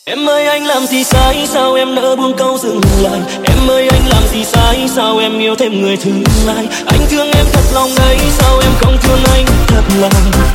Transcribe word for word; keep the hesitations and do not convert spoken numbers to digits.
Em ơi anh làm gì sai, sao em nỡ buông câu dừng lại. Em ơi anh làm gì sai, sao em yêu thêm người thứ hai. Anh thương em thật lòng đấy, sao em không thương anh thật lòng.